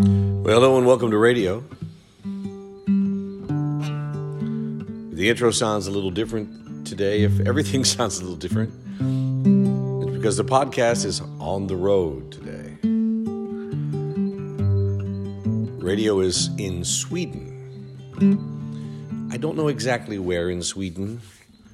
Well, hello and welcome to radio. The intro sounds a little different today. If everything sounds a little different, it's because the podcast is on the road today. Radio is in Sweden. I don't know exactly where in Sweden.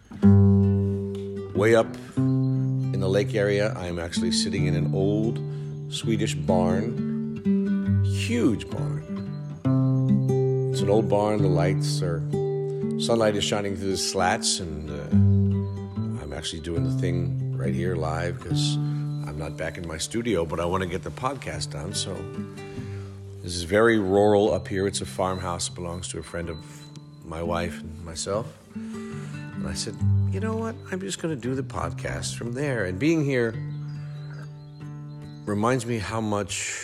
Way up in the lake area, I'm actually sitting in an old Swedish barn. Huge barn. It's an old barn. The sunlight is shining through the slats, and I'm actually doing the thing right here live because I'm not back in my studio, but I want to get the podcast done. So this is very rural up here. It's a farmhouse. It belongs to a friend of my wife and myself. And I said, you know what? I'm just going to do the podcast from there. And being here reminds me how much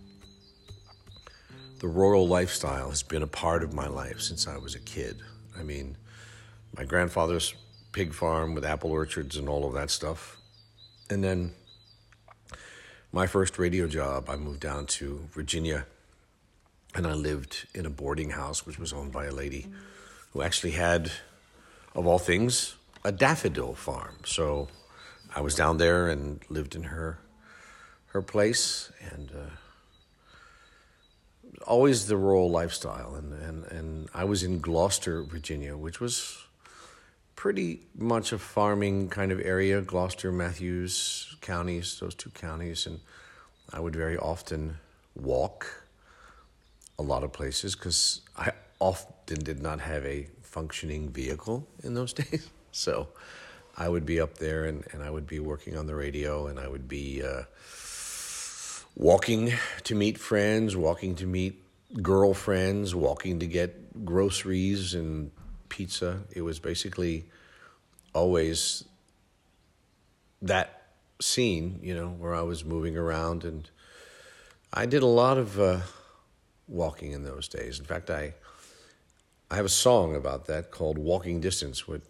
the rural lifestyle has been a part of my life since I was a kid. I mean, my grandfather's pig farm with apple orchards and all of that stuff. And then my first radio job, I moved down to Virginia, and I lived in a boarding house which was owned by a lady who actually had, of all things, a daffodil farm. So I was down there and lived in her place, and always the rural lifestyle, and I was in Gloucester, Virginia, which was pretty much a farming kind of area, Gloucester, Matthews counties, those two counties, and I would very often walk a lot of places because I often did not have a functioning vehicle in those days, so I would be up there and I would be working on the radio, and I would be walking to meet friends, walking to meet girlfriends, walking to get groceries and pizza. It was basically always that scene, where I was moving around, and I did a lot of walking in those days. In fact, I have a song about that called Walking Distance, with,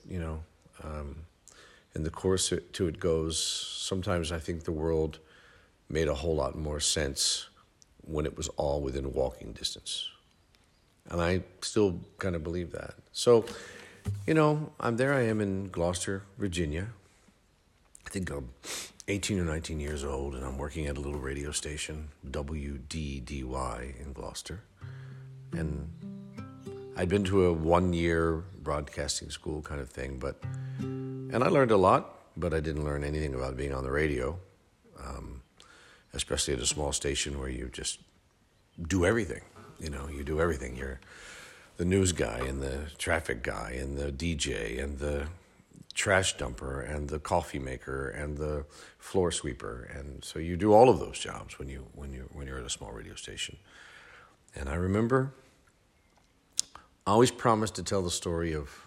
and the chorus to it goes, sometimes I think the world made a whole lot more sense when it was all within walking distance. And I still kind of believe that. So, I am in Gloucester, Virginia. I think I'm 18 or 19 years old, and I'm working at a little radio station, WDDY in Gloucester. And I'd been to a 1-year broadcasting school kind of thing, and I learned a lot, but I didn't learn anything about being on the radio. Especially at a small station where you just do everything. You do everything. You're the news guy and the traffic guy and the DJ and the trash dumper and the coffee maker and the floor sweeper. And so you do all of those jobs when you're at a small radio station. And I remember I always promised to tell the story of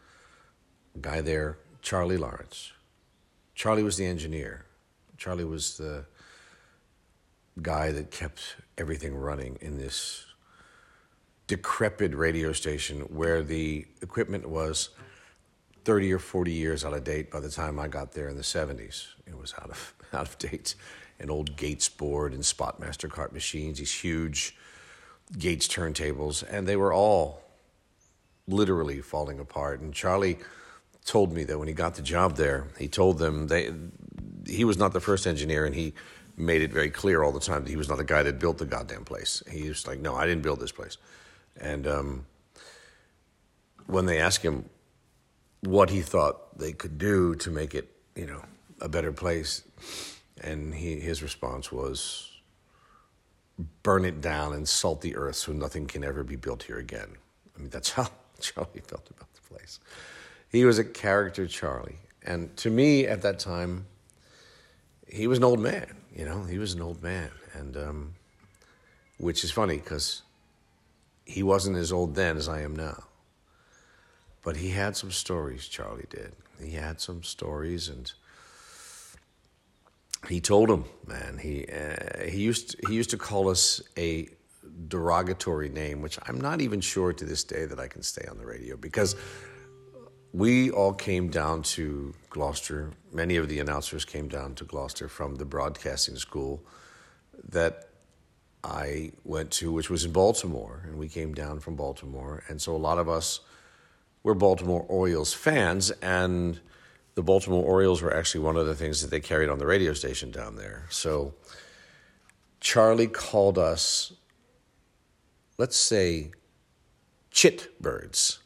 a guy there, Charlie Lawrence. Charlie was the engineer. Charlie was the guy that kept everything running in this decrepit radio station where the equipment was 30 or 40 years out of date by the time I got there in the 70s. It was out of date. An old Gates board and Spotmaster cart machines, these huge Gates turntables, and they were all literally falling apart. And Charlie told me that when he got the job there, he told them he was not the first engineer, and he made it very clear all the time that he was not the guy that built the goddamn place. He was like, no, I didn't build this place. And when they asked him what he thought they could do to make it, a better place, and his response was, burn it down and salt the earth so nothing can ever be built here again. I mean, that's how Charlie felt about the place. He was a character, Charlie. And to me, at that time, he was an old man. He was an old man, and which is funny because he wasn't as old then as I am now. But he had some stories, Charlie did. He had some stories, and he told them, man. He used to call us a derogatory name, which I'm not even sure to this day that I can say on the radio, because we all came down to Gloucester. Many of the announcers came down to Gloucester from the broadcasting school that I went to, which was in Baltimore, and we came down from Baltimore. And so a lot of us were Baltimore Orioles fans, and the Baltimore Orioles were actually one of the things that they carried on the radio station down there. So Charlie called us, let's say, chit birds.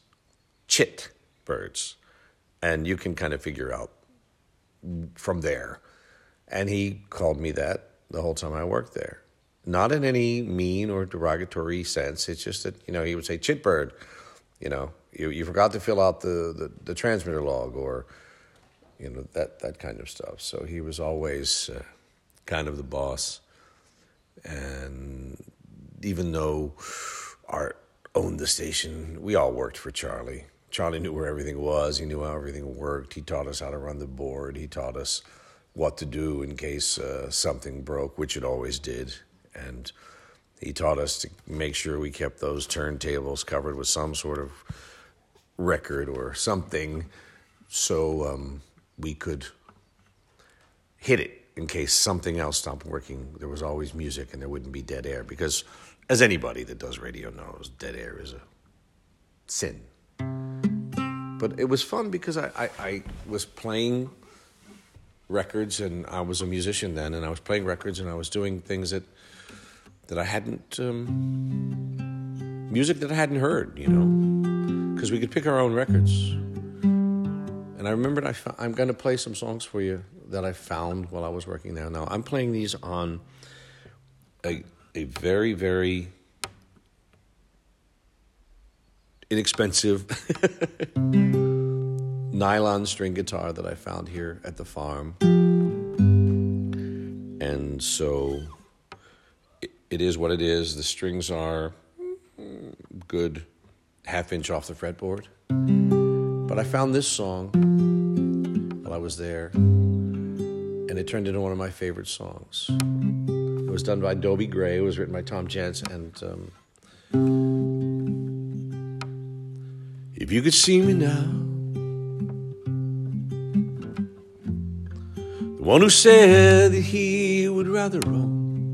And you can kind of figure out from there. And he called me that the whole time I worked there. Not in any mean or derogatory sense. It's just that, he would say, chit bird, you forgot to fill out the transmitter log, or, that kind of stuff. So he was always kind of the boss. And even though Art owned the station, we all worked for Charlie. Charlie knew where everything was. He knew how everything worked. He taught us how to run the board. He taught us what to do in case something broke, which it always did. And he taught us to make sure we kept those turntables covered with some sort of record or something, so we could hit it in case something else stopped working. There was always music and there wouldn't be dead air, because as anybody that does radio knows, dead air is a sin. But it was fun because I was playing records, and I was a musician then, and I was playing records, and I was doing things that I hadn't, music that I hadn't heard, because we could pick our own records. And I remembered I'm going to play some songs for you that I found while I was working there. Now, I'm playing these on a very, very inexpensive nylon string guitar that I found here at the farm. And so it is what it is. The strings are good half-inch off the fretboard. But I found this song while I was there, and it turned into one of my favorite songs. It was done by Dobie Gray. It was written by Tom Jantz, and if you could see me now, the one who said that he would rather roam,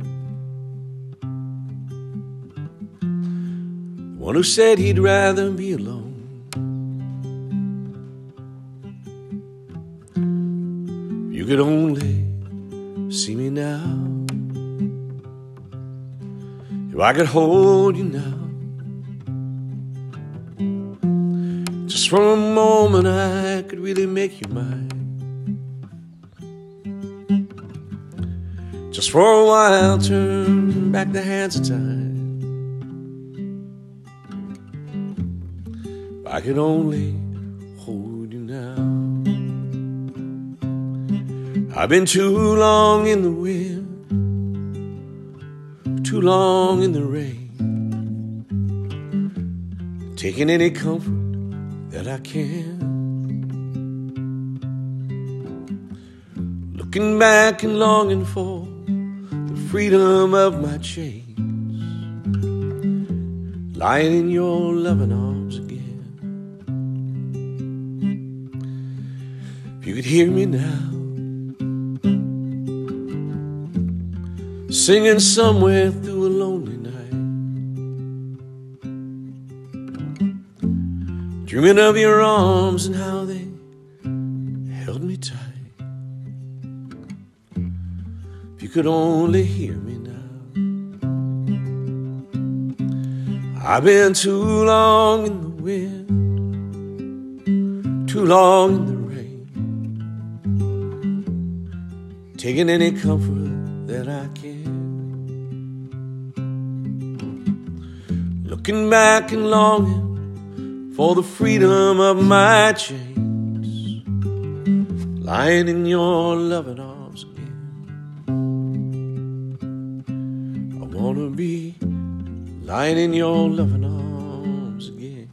the one who said he'd rather be alone, if you could only see me now, if I could hold you now, just for a moment I could really make you mine. Just for a while turn back the hands of time. If I could only hold you now. I've been too long in the wind, too long in the rain, taking any comfort that I can, looking back and longing for the freedom of my chains, lying in your loving arms again. If you could hear me now, singing somewhere through a lonely night, dreaming of your arms and how they held me tight. If you could only hear me now. I've been too long in the wind, too long in the rain, taking any comfort that I can, looking back and longing for the freedom of my chains, lying in your loving arms again. I wanna be lying in your loving arms again.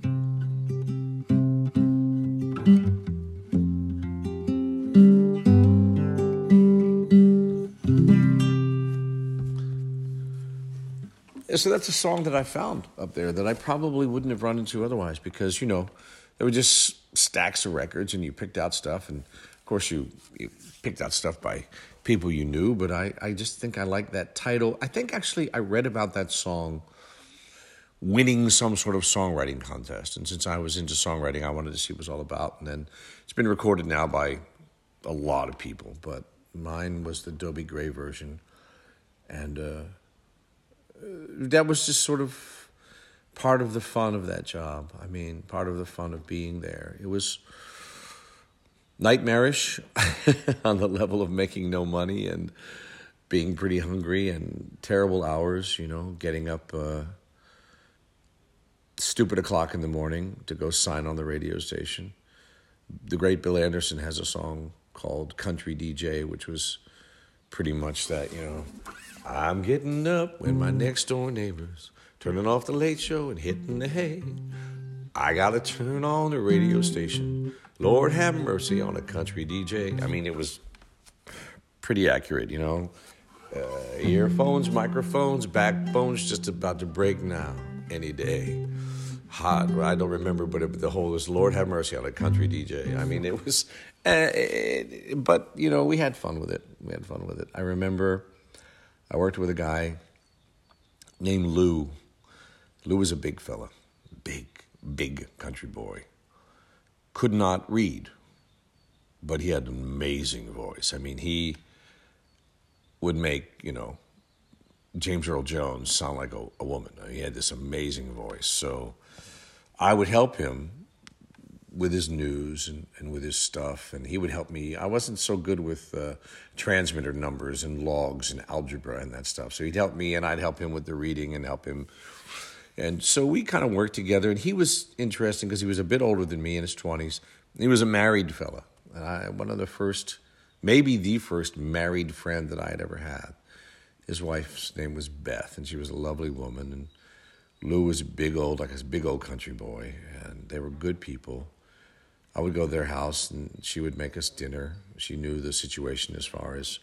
So that's a song that I found up there that I probably wouldn't have run into otherwise, because, there were just stacks of records and you picked out stuff. And, of course, you picked out stuff by people you knew, but I just think I like that title. I think actually I read about that song winning some sort of songwriting contest. And since I was into songwriting, I wanted to see what it was all about. And then it's been recorded now by a lot of people, but mine was the Dobie Gray version. And that was just sort of part of the fun of that job. I mean, part of the fun of being there. It was nightmarish on the level of making no money and being pretty hungry and terrible hours, getting up stupid o'clock in the morning to go sign on the radio station. The great Bill Anderson has a song called Country DJ, which was pretty much that, I'm getting up when my next door neighbors turning off the late show and hitting the hay. I gotta turn on the radio station. Lord have mercy on a country DJ. I mean, it was pretty accurate, earphones, microphones, backbones just about to break now, any day. Hot, I don't remember, but the whole was Lord have mercy on a country DJ. I mean, it was, but, we had fun with it. I remember I worked with a guy named Lou. Lou was a big fella, big country boy. Could not read, but he had an amazing voice. I mean, he would make, James Earl Jones sound like a woman. He had this amazing voice. So I would help him with his news and with his stuff, and he would help me. I wasn't so good with transmitter numbers and logs and algebra and that stuff. So he'd help me, and I'd help him with the reading and help him. And so we kind of worked together, and he was interesting because he was a bit older than me, in his 20s. He was a married fella. And one of the first, maybe the first married friend that I had ever had. His wife's name was Beth, and she was a lovely woman. And Lou was a big old country boy, and they were good people. I would go to their house, and she would make us dinner. She knew the situation as far as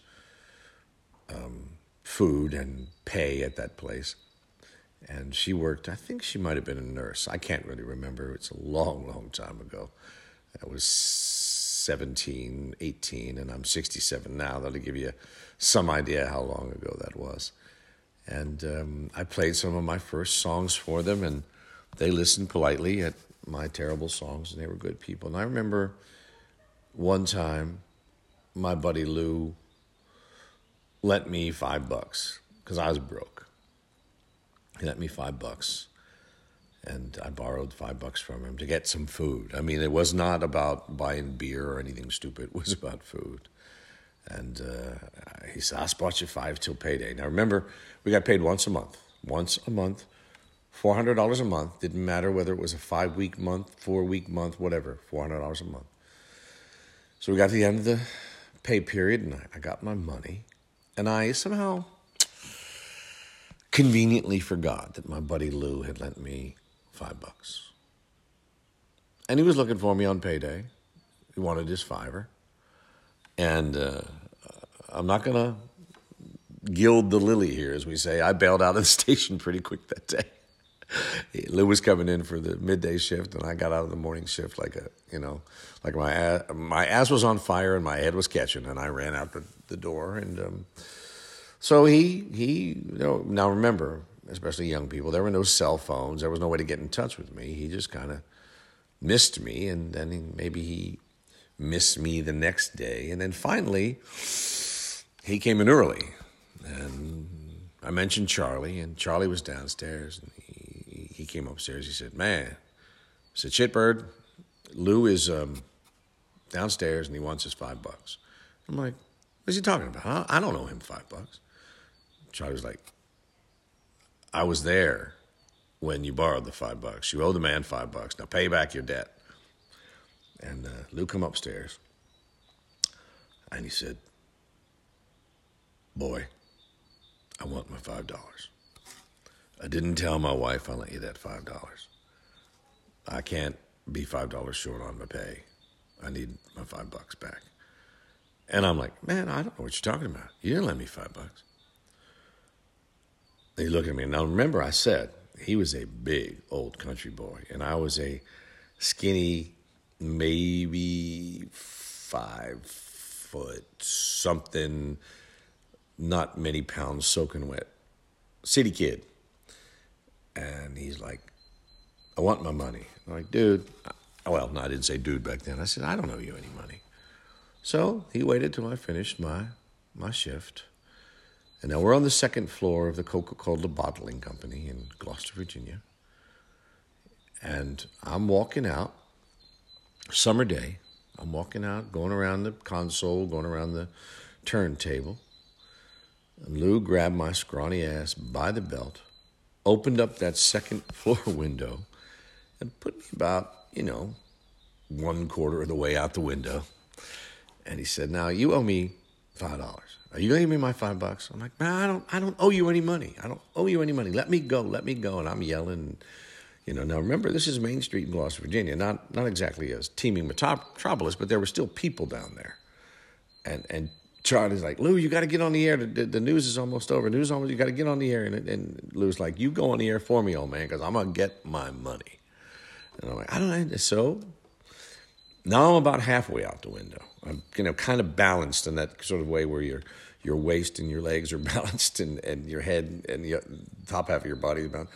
food and pay at that place. And she worked, I think she might have been a nurse. I can't really remember. It's a long, long time ago. I was 17, 18, and I'm 67 now. That'll give you some idea how long ago that was. And I played some of my first songs for them, and they listened politely at my terrible songs, and they were good people. And I remember one time my buddy Lou lent me $5 because I was broke. He lent me $5, and I borrowed $5 from him to get some food. I mean, it was not about buying beer or anything stupid. It was about food. And he said, I spot you $5 till payday. Now, remember, we got paid once a month, $400 a month. Didn't matter whether it was a 5-week month, 4-week month, whatever, $400 a month. So we got to the end of the pay period, and I got my money, and I somehow conveniently forgot that my buddy Lou had lent me $5. And he was looking for me on payday. He wanted his $5. And I'm not going to gild the lily here, as we say. I bailed out of the station pretty quick that day. Lou was coming in for the midday shift, and I got out of the morning shift like my ass was on fire and my head was catching, and I ran out the door. And so he now remember, especially young people, there were no cell phones. There was no way to get in touch with me. He just kind of missed me, and then maybe he missed me the next day. And then finally, he came in early, and I mentioned Charlie, and Charlie was downstairs, and he came upstairs. He said, man, I said, Shitbird, Lou is downstairs, and he wants his $5. I'm like, what's he talking about? I don't owe him $5. Charlie was like, I was there when you borrowed the $5. You owe the man $5. Now pay back your debt. And Lou come upstairs, and he said, boy, I want my $5. I didn't tell my wife I lent you that $5. I can't be $5 short on my pay. I need my $5 back. And I'm like, man, I don't know what you're talking about. You didn't lend me $5. And he looked at me. Now, remember, I said he was a big old country boy, and I was a skinny, maybe 5'4", foot something, not many pounds soaking wet. City kid. And he's like, I want my money. I'm like, dude. Well, no, I didn't say dude back then. I said, I don't owe you any money. So he waited till I finished my shift. And now we're on the second floor of the Coca-Cola Bottling Company in Gloucester, Virginia. And I'm walking out, summer day. I'm walking out, going around the console, going around the turntable. And Lou grabbed my scrawny ass by the belt, opened up that second floor window, and put me about, 1/4 of the way out the window. And he said, now you owe me $5. Are you going to give me my $5? I'm like, man, I don't owe you any money. I don't owe you any money. Let me go. And I'm yelling. Now remember, this is Main Street in Gloucester, Virginia. Not exactly as teeming metropolis, but there were still people down there. And Charlie's like, Lou, you got to get on the air. The news is almost over. You got to get on the air. And Lou's like, you go on the air for me, old man, because I'm going to get my money. And I'm like, I don't know. So now I'm about halfway out the window. I'm, kind of balanced in that sort of way where your waist and your legs are balanced and your head and the top half of your body is balanced.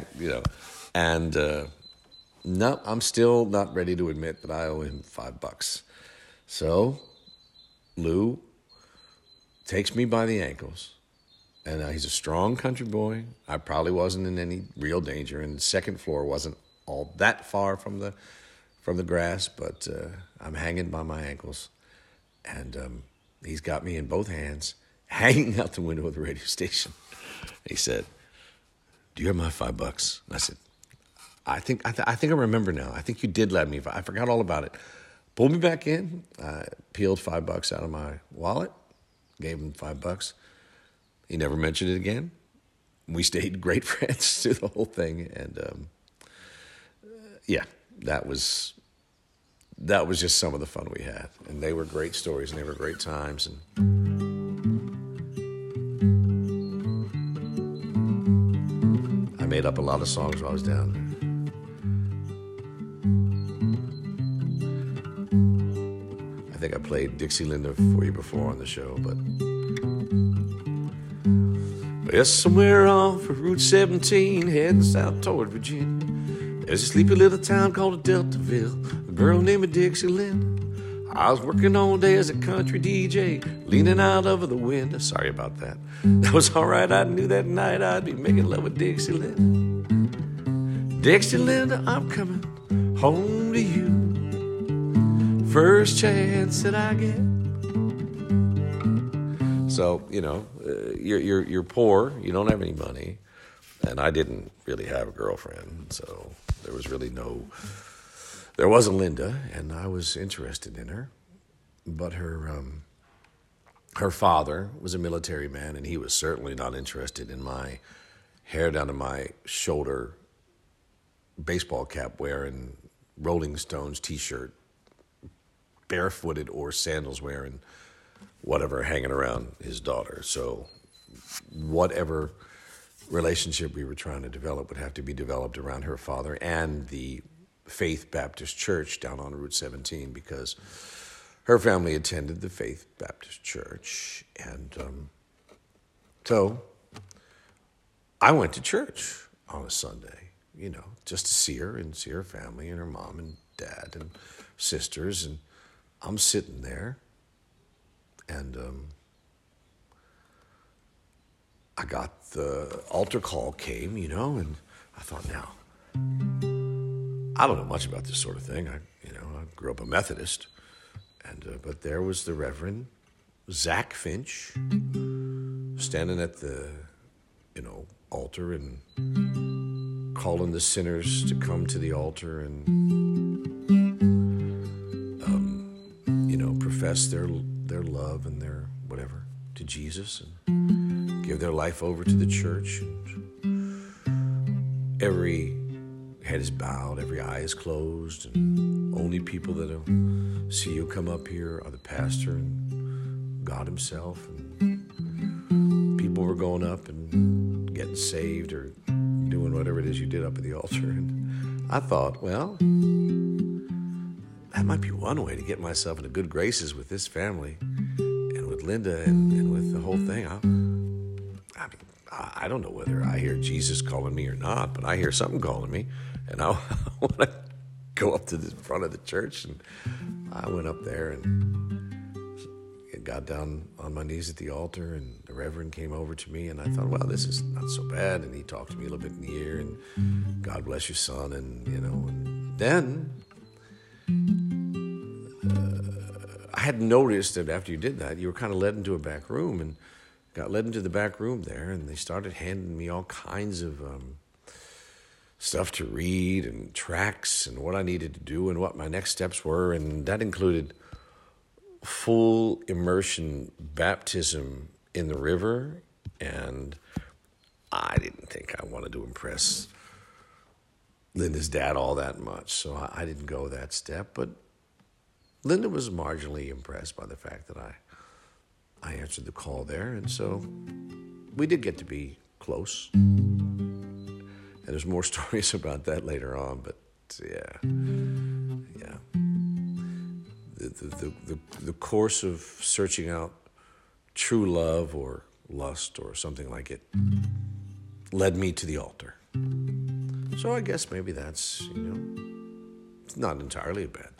And no, I'm still not ready to admit that I owe him $5. So Lou takes me by the ankles, and he's a strong country boy. I probably wasn't in any real danger, and the second floor wasn't all that far from the grass, but I'm hanging by my ankles, and he's got me in both hands, hanging out the window of the radio station. He said, do you have my $5? And I said, I think I remember now. I think you did let me. I forgot all about it. Pulled me back in. I peeled $5 out of my wallet. Gave him $5. He never mentioned it again. We stayed great friends through the whole thing, and yeah, that was just some of the fun we had, and they were great stories, and they were great times, and I made up a lot of songs while I was down there. I think I played Dixielinda for you before on the show, but yes, somewhere off of Route 17, heading south toward Virginia, there's a sleepy little town called Deltaville, a girl named Dixielinda. I was working all day as a country DJ, leaning out over the window. Sorry about that. That was all right. I knew that night I'd be making love with Dixielinda. Dixielinda, I'm coming home to you. First chance that I get. So, you're poor. You don't have any money. And I didn't really have a girlfriend. So there wasn't Linda. And I was interested in her. But her father was a military man. And he was certainly not interested in my hair down to my shoulder, baseball cap wearing, Rolling Stones t-shirt, barefooted or sandals wearing, whatever, hanging around his daughter. So whatever relationship we were trying to develop would have to be developed around her father and the Faith Baptist Church down on Route 17, because her family attended the Faith Baptist Church. And so I went to church on a Sunday, just to see her and see her family and her mom and dad and sisters. And I'm sitting there, and I got the altar call came, and I thought, now, I don't know much about this sort of thing. I grew up a Methodist, and but there was the Reverend Zach Finch standing at the, altar and calling the sinners to come to the altar and profess their love and their whatever to Jesus and give their life over to the church. And every head is bowed, every eye is closed, and only people that'll see you come up here are the pastor and God himself. And people were going up and getting saved or doing whatever it is you did up at the altar. And I thought, well, that might be one way to get myself into good graces with this family. with Linda and with the whole thing, I don't know whether I hear Jesus calling me or not, but I hear something calling me, and I want to go up to the front of the church. And I went up there and got down on my knees at the altar, and the Reverend came over to me, and I thought, well, this is not so bad. And he talked to me a little bit in the ear, and God bless you, son. And, and then I had noticed that after you did that, you were kind of led into a back room, and got led into the back room there, and they started handing me all kinds of stuff to read and tracts and what I needed to do and what my next steps were. And that included full immersion baptism in the river. And I didn't think I wanted to impress Linda's dad all that much, so I didn't go that step. But Linda was marginally impressed by the fact that I answered the call there, and so we did get to be close. And there's more stories about that later on, but yeah. The course of searching out true love or lust or something like it led me to the altar. So I guess maybe that's, it's not entirely a bad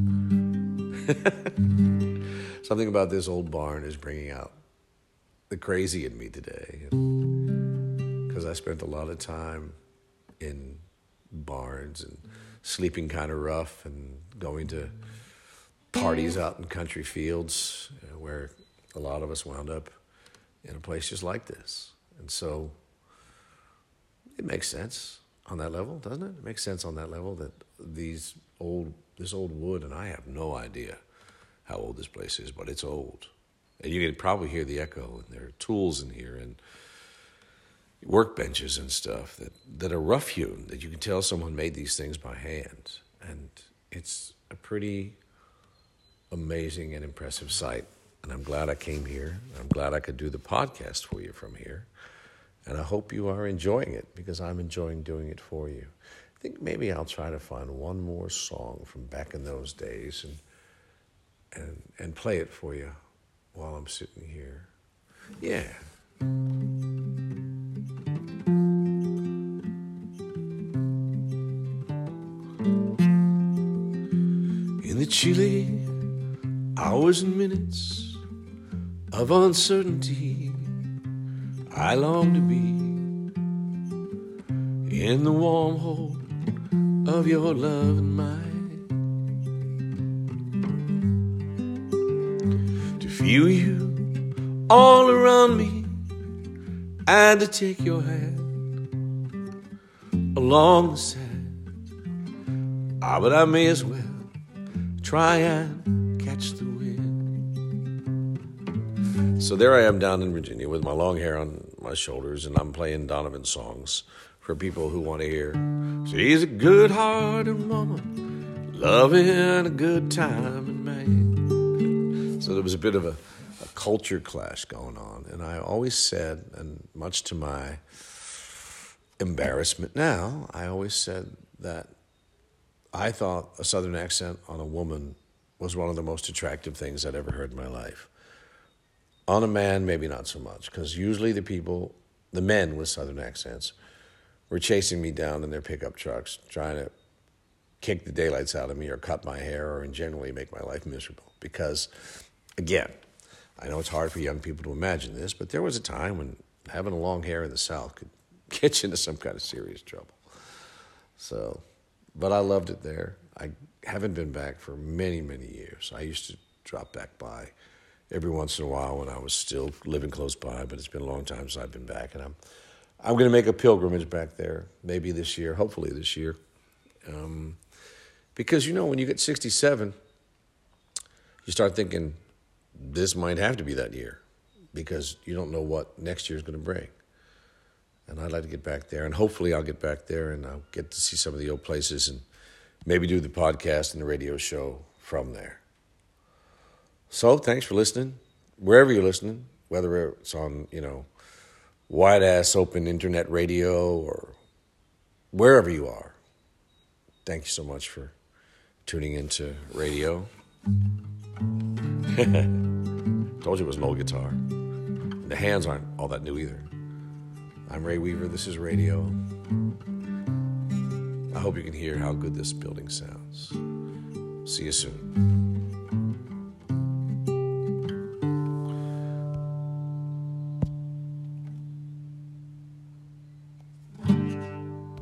thing. Something about this old barn is bringing out the crazy in me today. Because I spent a lot of time in barns and sleeping kind of rough and going to parties out in country fields where a lot of us wound up in a place just like this. And so it makes sense on that level, doesn't it? It makes sense on that level that this old wood, and I have no idea how old this place is, but it's old. And you can probably hear the echo, and there are tools in here and workbenches and stuff that are rough-hewn, that you can tell someone made these things by hand. And it's a pretty amazing and impressive sight. And I'm glad I came here. I'm glad I could do the podcast for you from here. And I hope you are enjoying it, because I'm enjoying doing it for you. I think maybe I'll try to find one more song from back in those days and play it for you while I'm sitting here. Yeah. In the chilly hours and minutes of uncertainty, I long to be in the warm hold of your love and mine. To feel you all around me and to take your hand along the sand. But I may as well try and catch the wind. So there I am down in Virginia with my long hair on my shoulders, and I'm playing Donovan songs for people who want to hear. She's a good-hearted woman, loving a good time in Maine. So there was a bit of a culture clash going on, and I always said, and much to my embarrassment now, I always said that I thought a Southern accent on a woman was one of the most attractive things I'd ever heard in my life. On a man, maybe not so much, because usually the men with Southern accents, were chasing me down in their pickup trucks, trying to kick the daylights out of me or cut my hair or generally make my life miserable. Because, again, I know it's hard for young people to imagine this, but there was a time when having a long hair in the South could get you into some kind of serious trouble. So, but I loved it there. I haven't been back for many, many years. I used to drop back by every once in a while when I was still living close by, but it's been a long time since I've been back, and I'm going to make a pilgrimage back there, maybe this year, hopefully this year, because when you get 67, you start thinking this might have to be that year, because you don't know what next year is going to bring. And I'd like to get back there, and hopefully I'll get back there, and I'll get to see some of the old places, and maybe do the podcast and the radio show from there. So thanks for listening, wherever you're listening, whether it's on, wide-ass open internet radio or wherever you are. Thank you so much for tuning into radio. Told you it was an old guitar. The hands aren't all that new either. I'm Ray Weaver. This is radio. I hope you can hear how good this building sounds. See you soon.